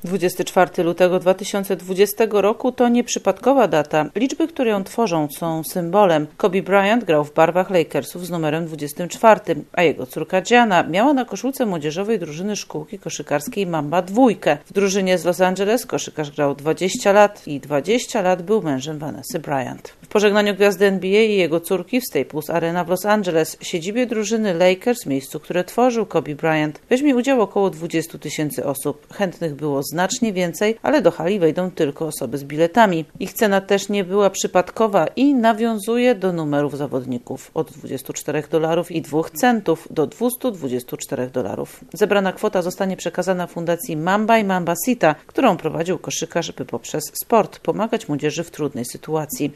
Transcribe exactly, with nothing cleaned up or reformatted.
dwudziestego czwartego lutego dwa tysiące dwudziestego roku to nieprzypadkowa data. Liczby, które ją tworzą, są symbolem. Kobe Bryant grał w barwach Lakersów z numerem dwudziestym czwartym, a jego córka Gianna miała na koszulce młodzieżowej drużyny szkółki koszykarskiej Mamba dwójkę. W drużynie z Los Angeles koszykarz grał dwadzieścia lat i dwadzieścia lat był mężem Vanessy Bryant. W pożegnaniu gwiazdy N B A i jego córki w Staples Arena w Los Angeles, siedzibie drużyny Lakers, miejscu, które tworzył Kobe Bryant, weźmie udział około dwudziestu tysięcy osób. Chętnych było znacznie więcej, ale do hali wejdą tylko osoby z biletami. Ich cena też nie była przypadkowa i nawiązuje do numerów zawodników od dwudziestu czterech dolarów i dwóch centów do dwustu dwudziestu czterech dolarów. Zebrana kwota zostanie przekazana fundacji Mamba i Mamba Sita, którą prowadził koszykarz, by poprzez sport pomagać młodzieży w trudnej sytuacji.